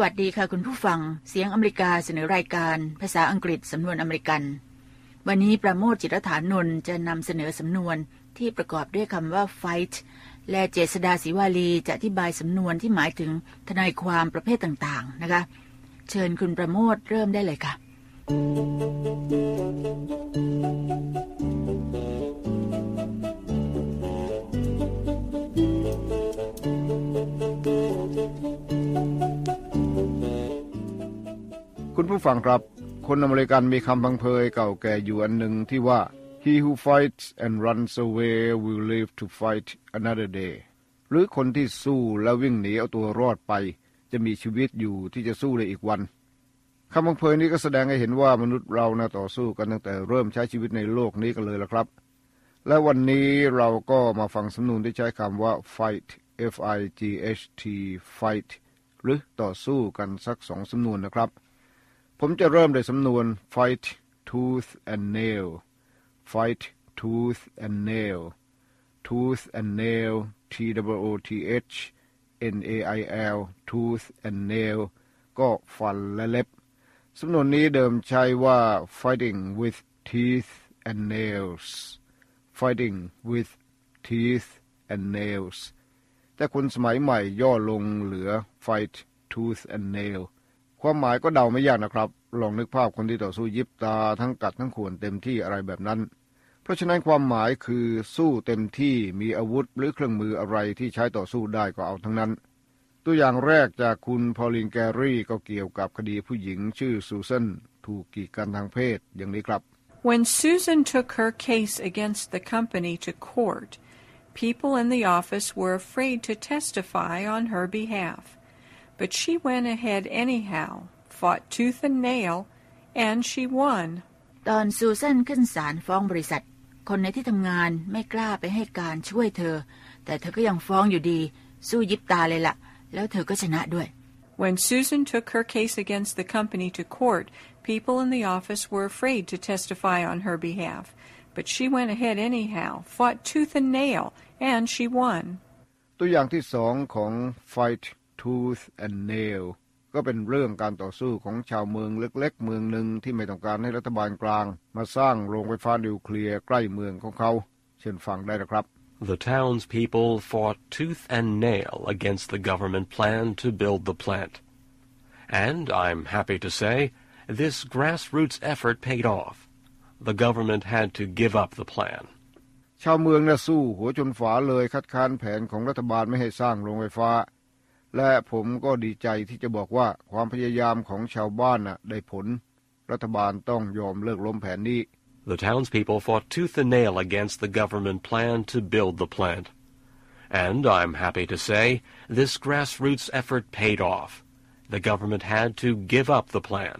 วัสดีค่ะคุณผู้ฟังเสียงอเมริกาเสนอรายการภาษาอังกฤษสำนวนอเมริกันวันนี้ประโมทจิรฐานนท์จะนำเสนอสำนวนที่ประกอบด้วยคำว่า fight และเจษฎาศรีวาลีจะอธิบายสำนวนที่หมายถึงทนายความประเภทต่างๆนะคะเชิญคุณประโมทเริ่มได้เลยค่ะคุณผู้ฟังครับคนอเมริกันมีคำพังเพยเก่าแก่อยู่อันหนึ่งที่ว่า He who fights and runs away will live to fight another day หรือคนที่สู้และวิ่งหนีเอาตัวรอดไปจะมีชีวิตอยู่ที่จะสู้ได้อีกวันคำพังเพยนี้ก็แสดงให้เห็นว่ามนุษย์เราต่อสู้กันตั้งแต่เริ่มใช้ชีวิตในโลกนี้กันเลยล่ะครับและวันนี้เราก็มาฟังสำนวนที่ใช้คำว่า fight F-I-G-H-T fight หรือต่อสู้กันสัก2สำนวนนะครับผมจะเริ่มด้วยสำนวน fight tooth and nail fight tooth and nail tooth and nail T-O-O-T-H N-A-I-L tooth and nail ก็ฟันและเล็บสำนวนนี้เดิมใช้ว่า fighting with teeth and nails fighting with teeth and nails แต่คนสมัยใหม่ย่อลงเหลือ fight tooth and nailความหมายก็เดาไม่ยากนะครับลองนึกภาพคนที่ต่อสู้ยิบตาทั้งกัดทั้งข่วนเต็มที่อะไรแบบนั้นเพราะฉะนั้นความหมายคือสู้เต็มที่มีอาวุธหรือเครื่องมืออะไรที่ใช้ต่อสู้ได้ก็เอาทั้งนั้นตัวอย่างแรกจากคุณพอลินแกรี่ก็เกี่ยวกับคดีผู้หญิงชื่อซูซานถูกกีดกันทางเพศอย่างนี้ครับ When Susan took her case against the company to court, people in the office were afraid to testify on her behalf.But she went ahead anyhow, fought tooth and nail, and she won. ตอนซูซานขึ้นศาลฟ้องบริษัทคนในที่ทำงานไม่กล้าไปให้การช่วยเธอแต่เธอก็ยังฟ้องอยู่ดีสู้ยิบตาเลยล่ะแล้วเธอก็ชนะด้วย When Susan took her case against the company to court, people in the office were afraid to testify on her behalf. But she went ahead anyhow, fought tooth and nail, and she won. ตัวอย่างที่2ของ fight tooth and nail ก็เป็นเรื่องการต่อสู้ของชาวเมืองเล็กๆเมืองหนึ่งที่ไม่ต้องการให้รัฐบาลกลางมาสร้างโรงไฟฟ้านิวเคลียร์ใกล้เมืองของเขาเชิญฟังได้นะครับ The townspeople fought tooth and nail against the government plan to build the plant. And I'm happy to say, this grassroots effort paid off. The government had to give up the plan. ชาวเมืองสู้หัวจนฝาเลยคัดค้านแผนของรัฐบาลไม่ให้สร้างโรงไฟฟ้าและผมก็ดีใจที่จะบอกว่าความพยายามของชาวบ้านได้ผลรัฐบาลต้องยอมเลิกล้มแผนนี้ The townspeople fought tooth and nail against the government plan to build the plant. And I'm happy to say, this grassroots effort paid off. The government had to give up the plan.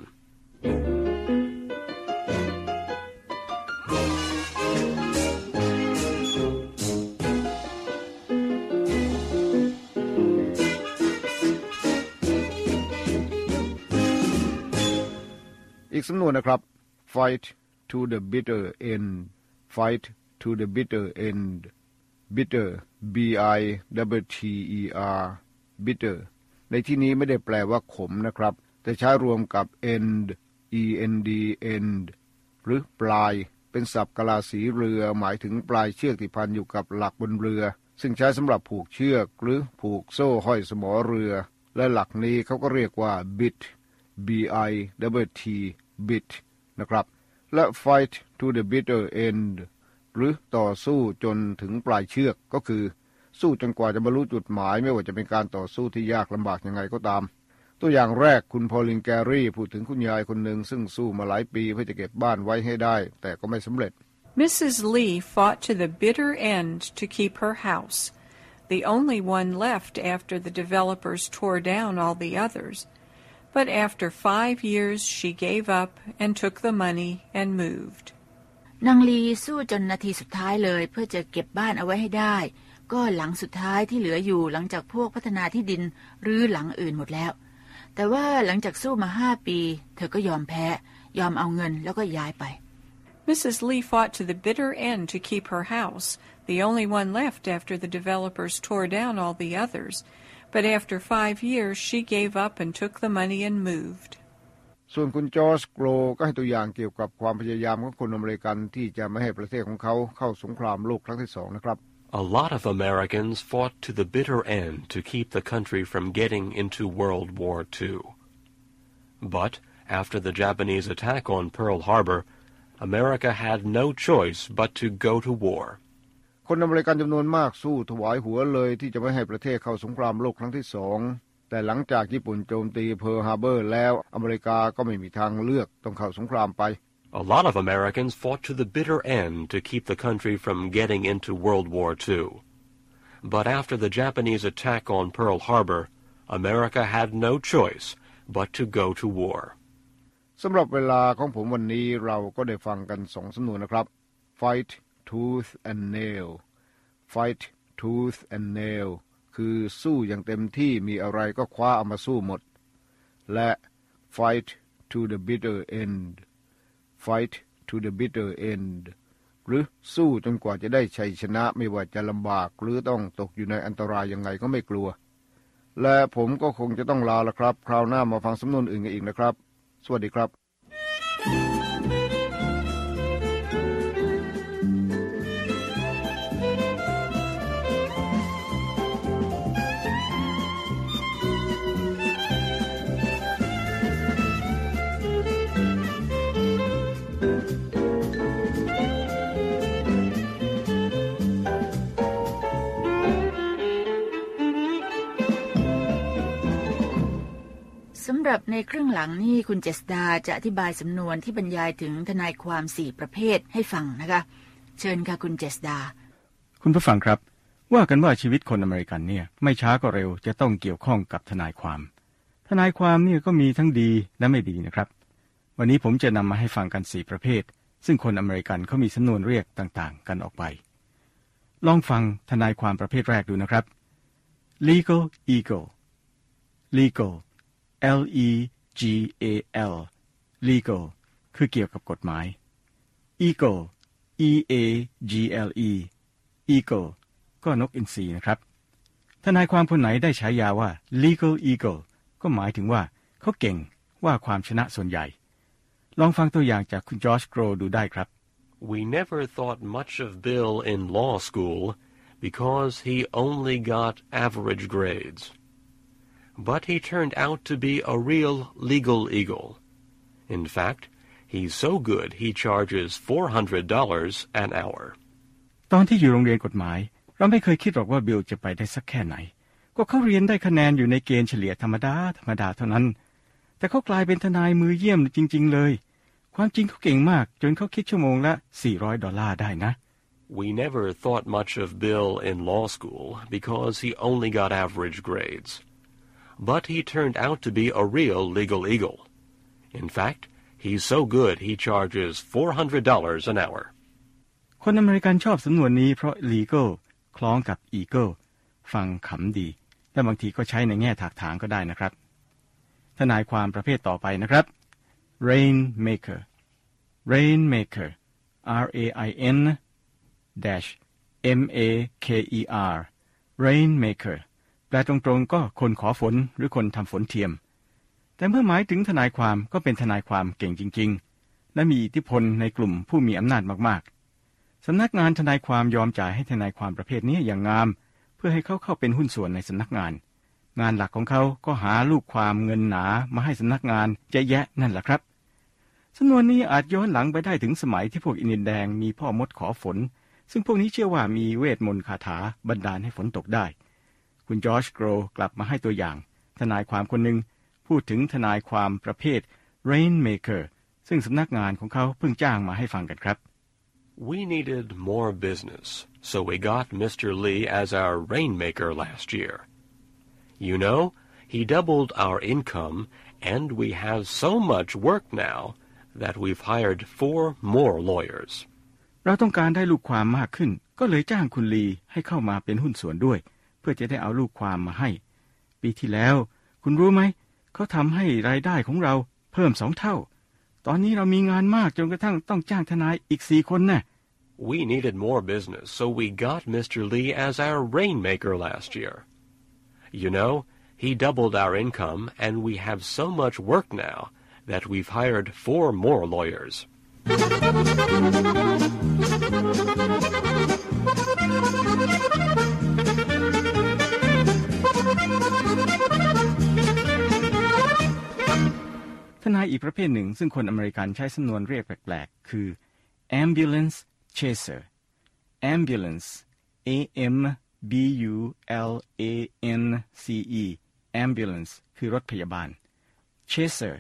อีกสำนวนนะครับ fight to the bitter end fight to the bitter end bitter B-I-T-T-E-R bitter ในที่นี้ไม่ได้แปลว่าขมนะครับแต่ใช้รวมกับ end E-N-D end หรือปลายเป็นศัพท์กะลาสีเรือหมายถึงปลายเชือกที่พันอยู่กับหลักบนเรือซึ่งใช้สำหรับผูกเชือกหรือผูกโซ่ห้อยสมอเรือและหลักนี้เขาก็เรียกว่า bit B-I-T-T bit นะครับและ fight to the bitter end หรือต่อสู้จนถึงปลายเชือกก็คือสู้จนกว่าจะบรรลุจุดหมายไม่ว่าจะเป็นการต่อสู้ที่ยากลำบากยังไงก็ตามตัวอย่างแรกคุณพอลินแกรี่พูดถึงคุณยายคนหนึ่งซึ่งสู้มาหลายปีเพื่อจะเก็บบ้านไว้ให้ได้แต่ก็ไม่สำเร็จ Mrs. Lee fought to the bitter end to keep her house, the only one left after the developers tore down all the others.But after 5 years, she gave up and took the money and moved. นางลีสู้จนนาทีสุดท้ายเลยเพื่อจะเก็บบ้านเอาไว้ให้ได้ก็หลังสุดท้ายที่เหลืออยู่หลังจากพวกพัฒนาที่ดินรื้อหลังอื่นหมดแล้วแต่ว่าหลังจากสู้มา5 ปีเธอก็ยอมแพ้ยอมเอาเงินแล้วก็ย้ายไป Mrs. Lee fought to the bitter end to keep her house, the only one left after the developers tore down all the others. But after 5 years, she gave up and took the money and moved. ส่วนคุณจอร์จโกรก็ให้ตัวอย่างเกี่ยวกับความพยายามของคนอเมริกันที่จะไม่ให้ประเทศของเขาเข้าสงครามโลกครั้งที่2นะครับ A lot of Americans fought to the bitter end to keep the country from getting into World War II. But after the Japanese attack on Pearl Harbor, America had no choice but to go to war. คนอเมริกันจำนวนมากสู้ถวายหัวเลยที่จะไม่ให้ประเทศเข้าสงครามโลกครั้งที่2แต่หลังจากญี่ปุ่นโจมตีเพิร์ลฮาร์เบอร์แล้วอเมริกาก็ไม่มีทางเลือกต้องเข้าสงครามไป A lot of Americans fought to the bitter end to keep the country from getting into World War II. But after the Japanese attack on Pearl Harbor, America had no choice but to go to war. สำหรับเวลาของผมวันนี้เราก็ได้ฟังกัน2สำนวนนะครับ Fight tooth and nail Fight tooth and nail คือสู้อย่างเต็มที่มีอะไรก็คว้าเอามาสู้หมดและ Fight to the bitter end Fight to the bitter end หรือสู้จนกว่าจะได้ชัยชนะไม่ว่าจะลำบากหรือต้องตกอยู่ในอันตรายยังไงก็ไม่กลัวและผมก็คงจะต้องลาละครับคราวหน้ามาฟังสำนวนอื่นกันอีกนะครับสวัสดีครับสำหรับในครึ่งหลังนี่คุณเจษดาจะอธิบายสำนวนที่บรรยายถึงทนายความ4ประเภทให้ฟังนะคะเชิญค่ะคุณเจษดาคุณผู้ฟังครับว่ากันว่าชีวิตคนอเมริกันเนี่ยไม่ช้าก็เร็วจะต้องเกี่ยวข้องกับทนายความเนี่ยก็มีทั้งดีและไม่ดีนะครับวันนี้ผมจะนำมาให้ฟังกัน4ประเภทซึ่งคนอเมริกันเขามีสำนวนเรียกต่างๆกันออกไปลองฟังทนายความประเภทแรกดูนะครับ legal eagle legal L-E-G-A-L legal คือเกี่ยวกับกฎหมาย eagle E-A-G-L-E eagle ก็นกอินทรีนะครับทนายความคนไหนได้ฉายาว่า legal eagle ก็หมายถึงว่าเขาเก่งว่าความชนะส่วนใหญ่ลองฟังตัวอย่างจากคุณจอร์จโกรดูได้ครับ We never thought much of Bill in law school because he only got average grades.But he turned out to be a real legal eagle. In fact, he's so good he charges $400 an hour. ตอนที่อยู่โรงเรียนกฎหมายเราไม่เคยคิดหรอกว่าบิลจะไปได้สักแค่ไหนก็เขาเรียนได้คะแนนอยู่ในเกณฑ์เฉลี่ยธรรมดาเท่านั้นแต่เขากลายเป็นทนายมือเยี่ยมจริงๆเลยความจริงเขาเก่งมากจนเขาคิดชั่วโมงละ$400ได้นะ We never thought much of Bill in law school because he only got average grades.But he turned out to be a real legal eagle. In fact, he's so good he charges $400 an hour. คนอเมริกันชอบสำนวนนี้เพราะ legal คล้องกับ eagle ฟังขำดีและบางทีก็ใช้ในแง่ถากถางก็ได้นะครับทนายความประเภทต่อไปนะครับ rainmaker rainmaker R-A-I-N-M-A-K-E-R rainmakerแปลตรงๆก็คนขอฝนหรือคนทำฝนเทียมแต่เมื่อหมายถึงทนายความก็เป็นทนายความเก่งจริงๆและมีอิทธิพลในกลุ่มผู้มีอำนาจมากๆสำนักงานทนายความยอมจ่ายให้ทนายความประเภทนี้อย่างงามเพื่อให้เขาเข้าเป็นหุ้นส่วนในสำนักงานงานหลักของเขาก็หาลูกความเงินหนามาให้สำนักงานเยอะแยะนั่นแหละครับสำนวนนี้อาจย้อนหลังไปได้ถึงสมัยที่พวกอินเดียนแดงมีพ่อมดขอฝนซึ่งพวกนี้เชื่อว่ามีเวทมนต์คาถาบันดาลให้ฝนตกได้คุณจอร์จโกรกลับมาให้ตัวอย่างทนายความคนหนึ่งพูดถึงทนายความประเภท rainmaker ซึ่งสำนักงานของเขาเพิ่งจ้างมาให้ฟังกันครับ We needed more business, so we got Mr. Lee as our rainmaker last year. You know, he doubled our income, and we have so much work now that we've hired 4 more lawyers. เราต้องการได้ลูกความมากขึ้นก็เลยจ้างคุณลีให้เข้ามาเป็นหุ้นส่วนด้วยเพื่อจะได้เอาลูกความมาให้ปีที่แล้วคุณรู้ไหมเขาทำให้รายได้ของเราเพิ่ม2 เท่าตอนนี้เรามีงานมากจนกระทั่งต้องจ้างทนายอีก4 คนนะ We needed more business, so we got Mr. Lee as our rainmaker last year. You know, he doubled our income, and we have so much work now that we've hired 4 more lawyers. ทนายอีกประเภทหนึ่งซึ่งคนอเมริกันใช้สำนวนเรียกแปลกๆคือ ambulance chaser ambulance ambulance ambulance คือรถพยาบาล chaser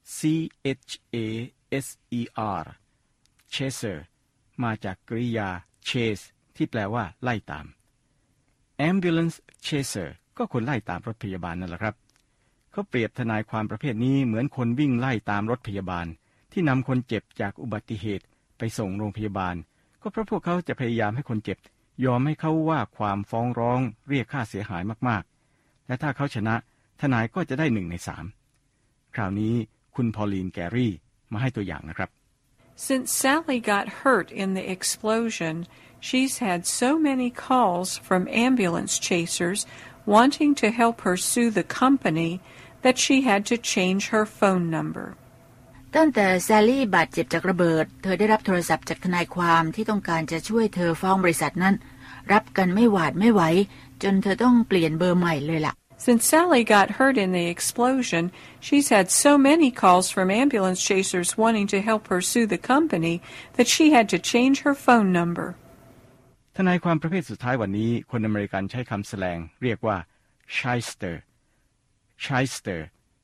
chaser chaser มาจากกริยา chase ที่แปลว่าไล่ตาม ambulance chaser ก็คนไล่ตามรถพยาบาลนั่นแหละครับเขาเปรียบทนายความประเภทนี้เหมือนคนวิ่งไล่ตามรถพยาบาลที่นำคนเจ็บจากอุบัติเหตุไปส่งโรงพยาบาลก็เพราะพวกเขาจะพยายามให้คนเจ็บยอมให้เขาว่าความฟ้องร้องเรียกค่าเสียหายมากๆและถ้าเขาชนะทนายก็จะได้1 ใน 3คราวนี้คุณพอลีนแกรี่มาให้ตัวอย่างนะครับ Since Sally got hurt in the explosion, she's had so many calls from ambulance chasers wanting to help her sue the company that she had to change her phone number. ตั้งแต่แซลลี่บาดเจ็บจากระเบิดเธอได้รับโทรศัพท์จากทนายความที่ต้องการจะช่วยเธอฟ้องบริษัทนั้นรับกันไม่หวาดไม่ไหวจนเธอต้องเปลี่ยนเบอร์ใหม่เลยล่ะ Since Sally got hurt in the explosion, she's had so many calls from ambulance chasers wanting to help her sue the company that she had to change her phone number. ทนายความประเภทสุดท้ายวันนี้คนอเมริกันใช้คำแสลงเรียกว่า shyster shyster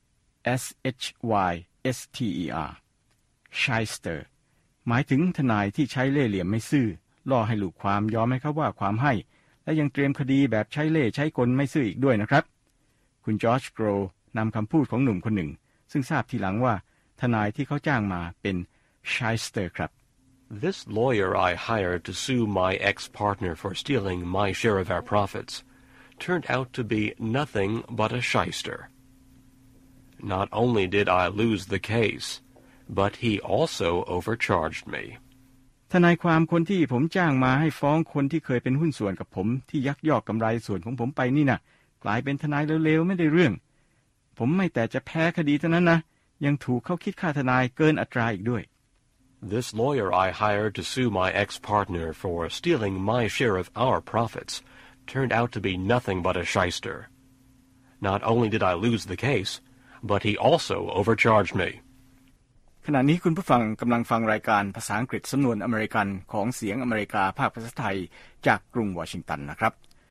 shyster shyster หมายถึงทนายที่ใช้เล่ห์เหลี่ยมไม่ซื่อล่อให้ลูกความยอมให้เขาว่าความให้และยังเตรียมคดีแบบใช้เล่ห์ใช้กลไม่ซื่ออีกด้วยนะครับคุณจอร์จโกรนำคำพูดของหนุ่มคนหนึ่งซึ่งทราบทีหลังว่าทนายที่เขาจ้างมาเป็น shyster ครับ This lawyer I hired to sue my ex-partner for stealing my share of our profits turned out to be nothing but a shyster. Not only did I lose the case, but he also overcharged me. ทนายความคนที่ผมจ้างมาให้ฟ้องคนที่เคยเป็นหุ้นส่วนกับผมที่ยักยอกกำไรส่วนของผมไปนี่นะกลายเป็นทนายเลวๆไม่ได้เรื่องผมไม่แต่จะแพ้คดีเท่านั้นนะยังถูกเขาคิดค่าทนายเกินอัตราอีกด้วย This lawyer I hired to sue my ex-partner for stealing my share of our profits turned out to be nothing but a shyster. Not only did I lose the case, but he also overcharged me. ขณะนี้คุณผู้ฟังกำลังฟังรายการภาษาอังกฤษสำนวนอเมริกันของเสียงอเมริกาภาคภาษาไทยจากกรุงวอชิงตันนะครับ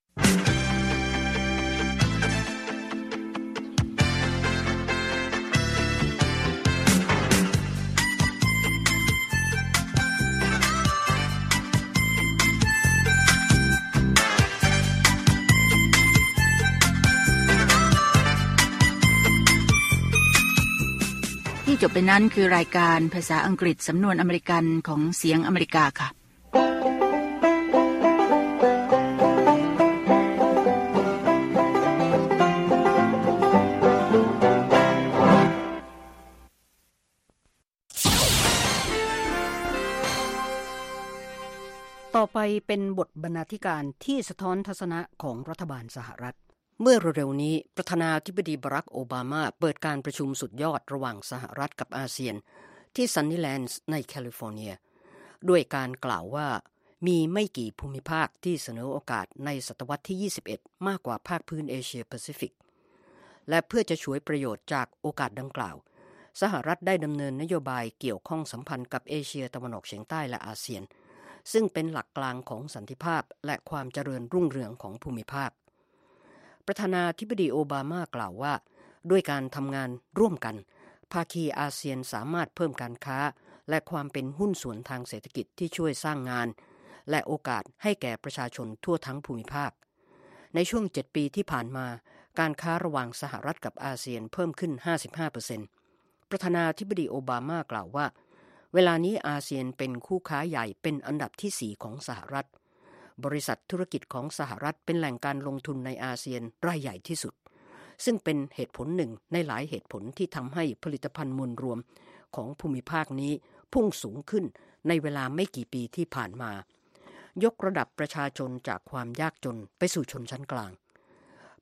จบไปนั้นคือรายการภาษาอังกฤษสำนวนอเมริกันของเสียงอเมริกาค่ะต่อไปเป็นบทบรรณาธิการที่สะท้อนทัศนะของรัฐบาลสหรัฐเมื่อเร็วๆนี้ประธานาธิบดีบารักโอบามาเปิดการประชุมสุดยอดระหว่างสหรัฐกับอาเซียนที่ซันนี่แลนด์ในแคลิฟอร์เนียด้วยการกล่าวว่ามีไม่กี่ภูมิภาคที่เสนอโอกาสในศตวรรษที่21มากกว่าภาคพื้นเอเชียแปซิฟิกและเพื่อจะฉวยประโยชน์จากโอกาสดังกล่าวสหรัฐได้ดำเนินนโยบายเกี่ยวข้องสัมพันธ์กับเอเชียตะวันออกเฉียงใต้และอาเซียนซึ่งเป็นหลักกลางของสันติภาพและความเจริญรุ่งเรืองของภูมิภาคประธานาธิบดีโอบามากล่าวว่าด้วยการทำงานร่วมกันภาคีอาเซียนสามารถเพิ่มการค้าและความเป็นหุ้นส่วนทางเศรษฐกิจที่ช่วยสร้างงานและโอกาสให้แก่ประชาชนทั่วทั้งภูมิภาคในช่วง7ปีที่ผ่านมาการค้าระหว่างสหรัฐกับอาเซียนเพิ่มขึ้น 55% ประธานาธิบดีโอบามากล่าวว่าเวลานี้อาเซียนเป็นคู่ค้าใหญ่เป็นอันดับที่4ของสหรัฐบริษัทธุรกิจของสหรัฐเป็นแหล่งการลงทุนในอาเซียนรายใหญ่ที่สุดซึ่งเป็นเหตุผลหนึ่งในหลายเหตุผลที่ทำให้ผลิตภัณฑ์มวลรวมของภูมิภาคนี้พุ่งสูงขึ้นในเวลาไม่กี่ปีที่ผ่านมายกระดับประชาชนจากความยากจนไปสู่ชนชั้นกลาง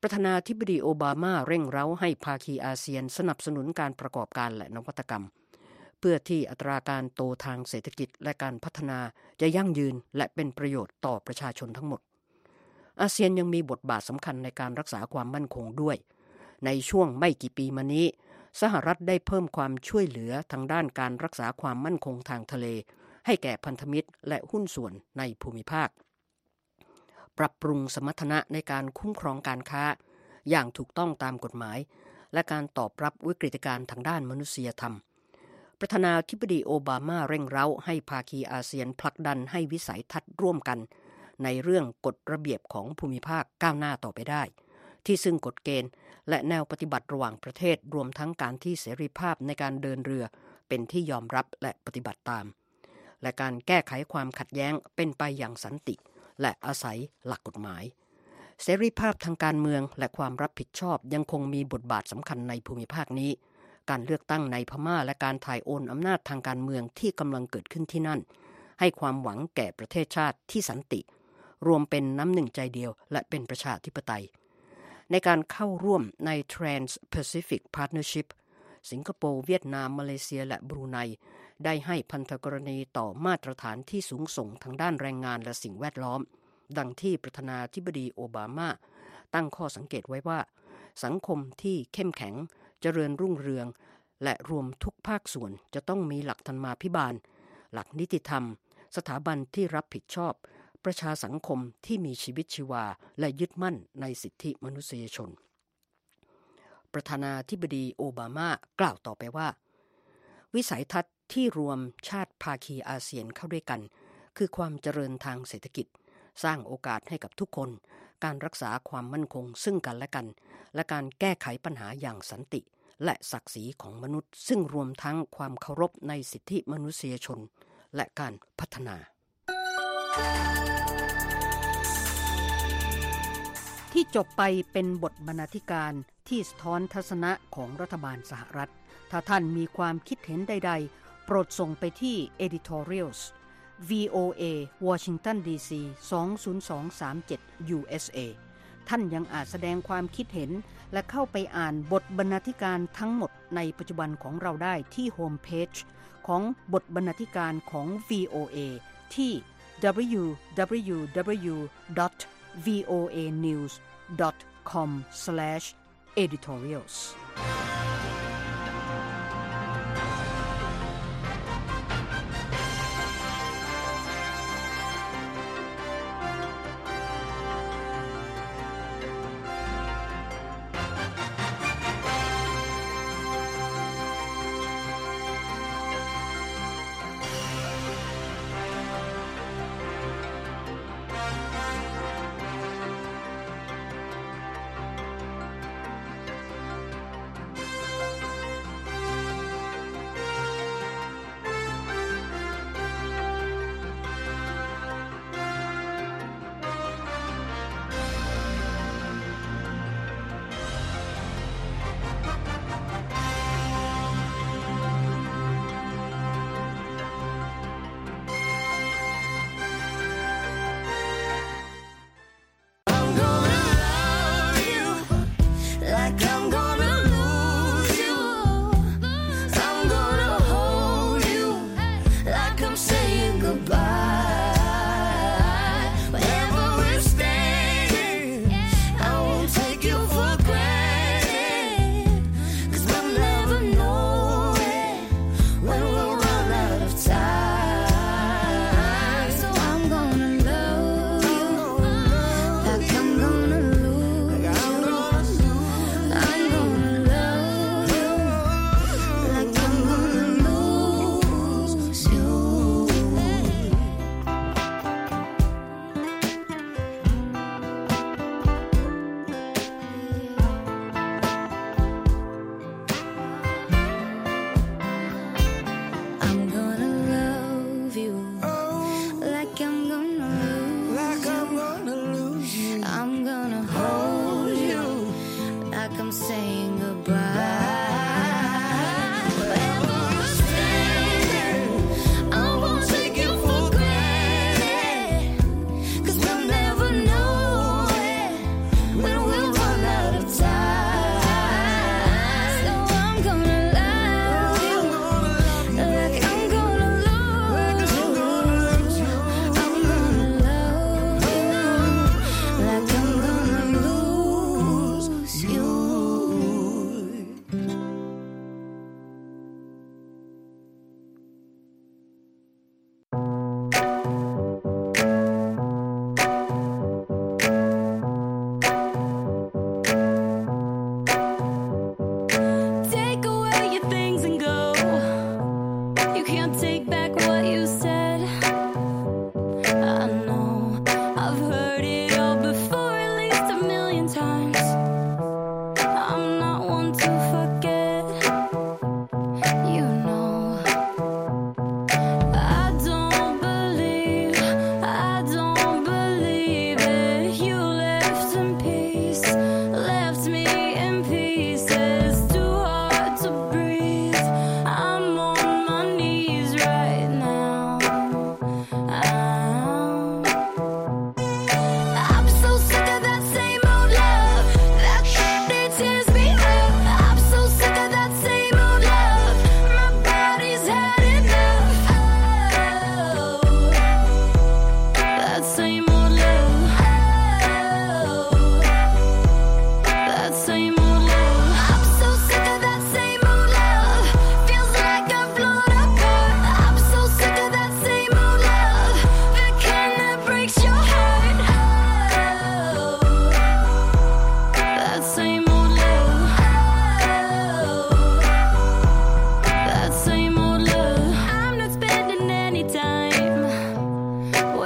ประธานาธิบดีโอบามาเร่งเร้าให้ภาคีอาเซียนสนับสนุนการประกอบการและนวัตกรรมเพื่อที่อัตราการโตทางเศรษฐกิจและการพัฒนาจะยั่งยืนและเป็นประโยชน์ต่อประชาชนทั้งหมดอาเซียนยังมีบทบาทสำคัญในการรักษาความมั่นคงด้วยในช่วงไม่กี่ปีมานี้สหรัฐได้เพิ่มความช่วยเหลือทางด้านการรักษาความมั่นคงทางทะเลให้แก่พันธมิตรและหุ้นส่วนในภูมิภาคปรับปรุงสมรรถนะในการคุ้มครองการค้าอย่างถูกต้องตามกฎหมายและการตอบรับวิกฤตการณ์ทางด้านมนุษยธรรมประธานาธิบดีโอบามาเร่งเร้าให้ภาคีอาเซียนผลักดันให้วิสัยทัศน์ร่วมกันในเรื่องกฎระเบียบของภูมิภาคก้าวหน้าต่อไปได้ที่ซึ่งกฎเกณฑ์และแนวปฏิบัติระหว่างประเทศรวมทั้งการที่เสรีภาพในการเดินเรือเป็นที่ยอมรับและปฏิบัติตามและการแก้ไขความขัดแย้งเป็นไปอย่างสันติและอาศัยหลักกฎหมายเสรีภาพทางการเมืองและความรับผิดชอบยังคงมีบทบาทสำคัญในภูมิภาคนี้การเลือกตั้งในพม่าและการถ่ายโอนอำนาจทางการเมืองที่กำลังเกิดขึ้นที่นั่นให้ความหวังแก่ประเทศชาติที่สันติรวมเป็นน้ำหนึ่งใจเดียวและเป็นประชาธิปไตยในการเข้าร่วมใน Trans-Pacific Partnership สิงคโปร์เวียดนามมาเลเซียและบรูไนได้ให้พันธกรณีต่อมาตรฐานที่สูงส่งทางด้านแรงงานและสิ่งแวดล้อมดังที่ประธานาธิบดีโอบามาตั้งข้อสังเกตไว้ว่าสังคมที่เข้มแข็งเจริญรุ่งเรืองและรวมทุกภาคส่วนจะต้องมีหลักธรรมาภิบาลหลักนิติธรรมสถาบันที่รับผิดชอบประชาสังคมที่มีชีวิตชีวาและยึดมั่นในสิทธิมนุษยชนประธานาธิบดีโอบามากล่าวต่อไปว่าวิสัยทัศน์ที่รวมชาติภาคีอาเซียนเข้าด้วยกันคือความเจริญทางเศรษฐกิจสร้างโอกาสให้กับทุกคนการรักษาความมั่นคงซึ่งกันและกันและการแก้ไขปัญหาอย่างสันติและศักดิ์ศรีของมนุษย์ซึ่งรวมทั้งความเคารพในสิทธิมนุษยชนและการพัฒนาที่จบไปเป็นบทบรรณาธิการที่สะท้อนทัศนะของรัฐบาลสหรัฐถ้าท่านมีความคิดเห็นใดๆโปรดส่งไปที่ editorials VOA Washington DC 20237 USA ท่านยังอาจแสดงความคิดเห็นและเข้าไปอ่านบทบรรณาธิการทั้งหมดในปัจจุบันของเราได้ที่โฮมเพจของบทบรรณาธิการของ VOA ที่ www.voanews.com/editorials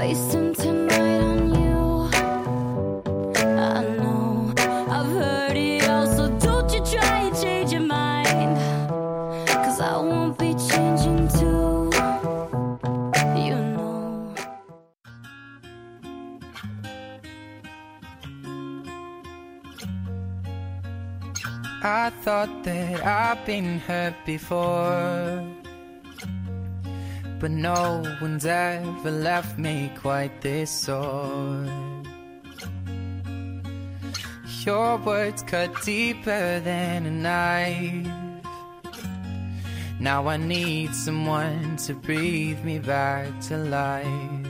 wasting tonight on you. I know I've heard it all, so don't you try and change your mind, 'cause I won't be changing too, you know. I thought that I've been hurt before, but no one's ever left me quite this sore. Your words cut deeper than a knife. Now I need someone to breathe me back to life.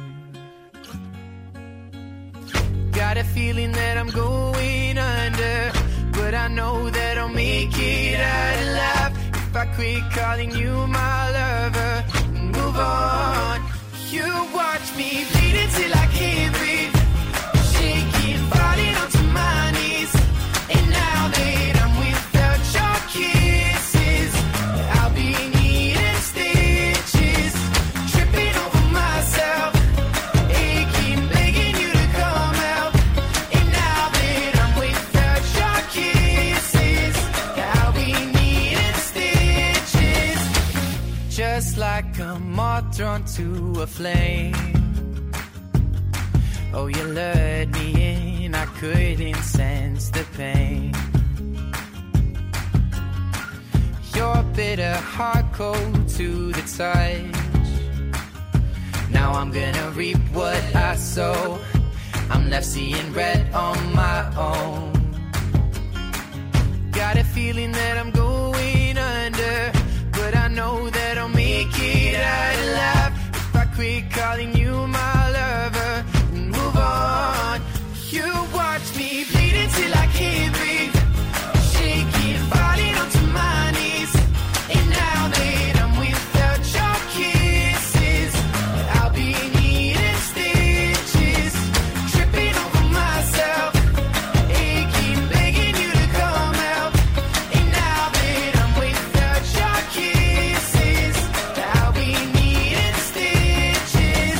Got a feeling that I'm going under, but I know that I'll make it out alive if I quit calling you my lover and move on. You watch me bleeding till I can't breathe, shaking, falling onto my knees. And now that I'm without your kisses, I'll be needing stitches, tripping over myself, aching, begging you to come out. And now that I'm without your kisses, I'll be needing stitches, just like a moth drawn to a flame. Oh, you lured me in, I couldn't sense the pain. Your bitter heart cold to the touch. Now I'm gonna reap what I sow. I'm left seeing red on my own. Got a feeling that I'm going under, but I know that I'll make it out alive if I quit calling you my lover and move on. You watch me bleeding till I can't breathe, shaking, falling onto my knees. And now that I'm without your kisses, I'll be needing stitches, tripping over myself, aching, begging you to come out. And now that I'm without your kisses, I'll be needing stitches.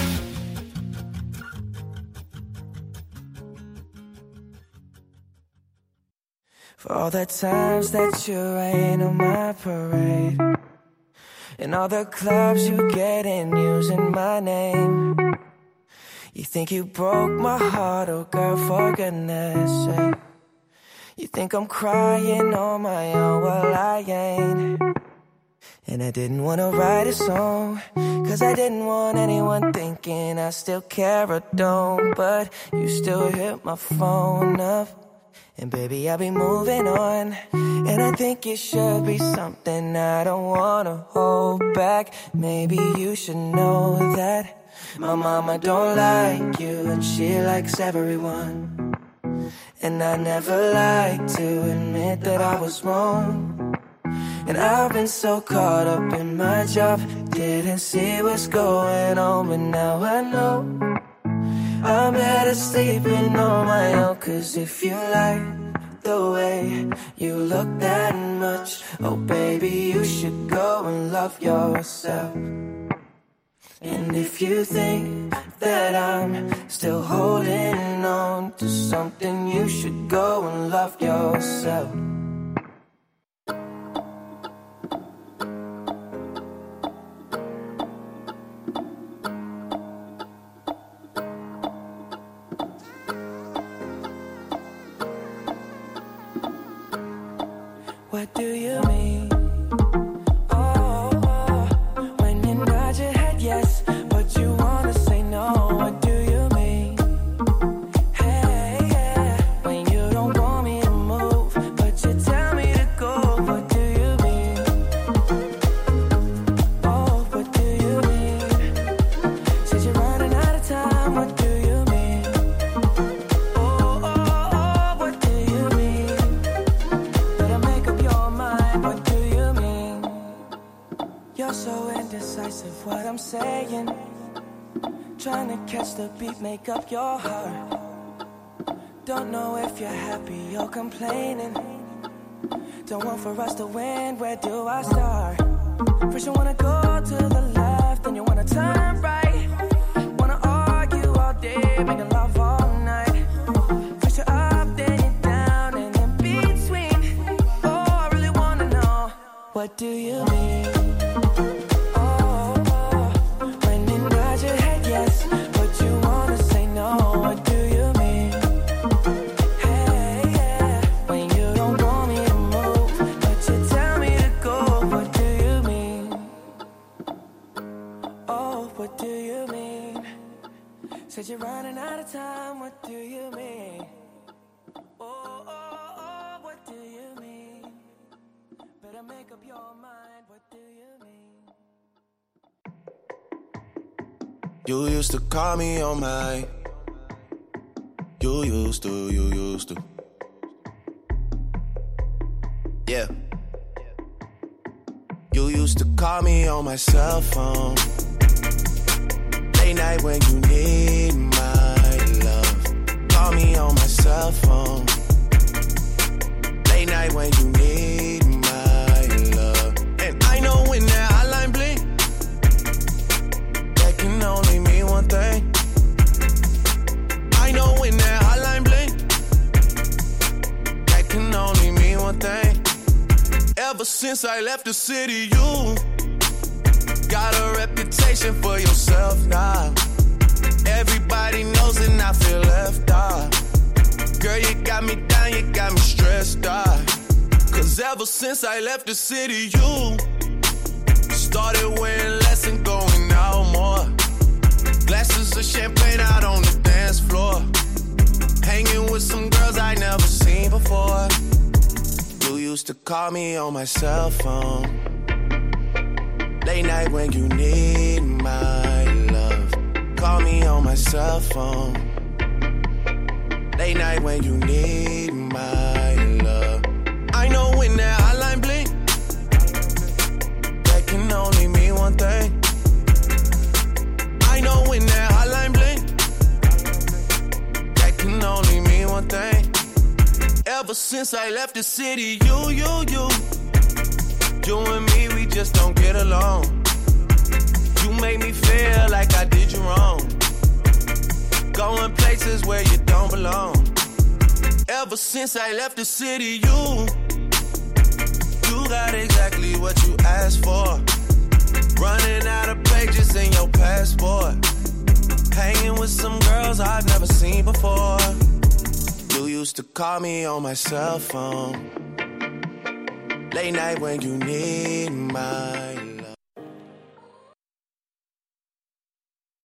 For all the times that you rain on my parade, and all the clubs you get in using my name. You think you broke my heart, oh girl, for goodness sake. You think I'm crying on my own, well I ain't. And I didn't want to write a song, 'cause I didn't want anyone thinking I still care or don't. But you still hit my phone up, and baby, I'll be moving on. And I think it should be something I don't wanna hold back. Maybe you should know that my mama don't like you, and she likes everyone. And I never like to admit that I was wrong. And I've been so caught up in my job, didn't see what's going on. But now I know I'm better sleeping on my own. 'Cause if you like the way you look that much, oh baby, you should go and love yourself. And if you think that I'm still holding on to something, you should go and love yourself. What do you mean? Oh, when you nod your head yes, but you wanna say no. What do you mean? Hey, yeah. When you don't want me to move, but you tell me to go. What do you mean? Oh, what do you mean? Said you're running out of time. What do you mean? Oh, what do you mean? Better make up your mind. What do you mean? You're so indecisive, what I'm saying. Trying to catch the beat, make up your heart. Don't know if you're happy or complaining. Don't want for us to win, where do I start? First you wanna go to the left, then you wanna turn right. Wanna argue what do you mean? Said you're running out of time, what do you mean? Oh, what do you mean? Better make up your mind, what do you mean? You used to call me on my. You used to. Yeah. You used to call me on my cell phone. Late night when you need my love. Call me on my cell phone. Late night when you need my love. And I know when that hotline blink, that can only mean one thing. I know when that hotline blink, that can only mean one thing. Ever since I left the city, you got a reputation for yourself now. Everybody knows and I feel left out. Girl, you got me down, you got me stressed out. Cause ever since I left the city, you started wearing less and going out more. Glasses of champagne out on the dance floor. Hanging with some girls I never seen before. You used to call me on my cell phone. Late night when you need my love. Call me on my cell phone. Late night when you need my love. I know when that hotline blink, that can only mean one thing. I know when that hotline blink, that can only mean one thing. Ever since I left the city, you and me, we just don't get along. You make me feel like I did you wrong. Going places where you don't belong. Ever since I left the city, you got exactly what you asked for. Running out of pages in your passport. Hanging with some girls I've never seen before. You used to call me on my cell phone. Late night when you need my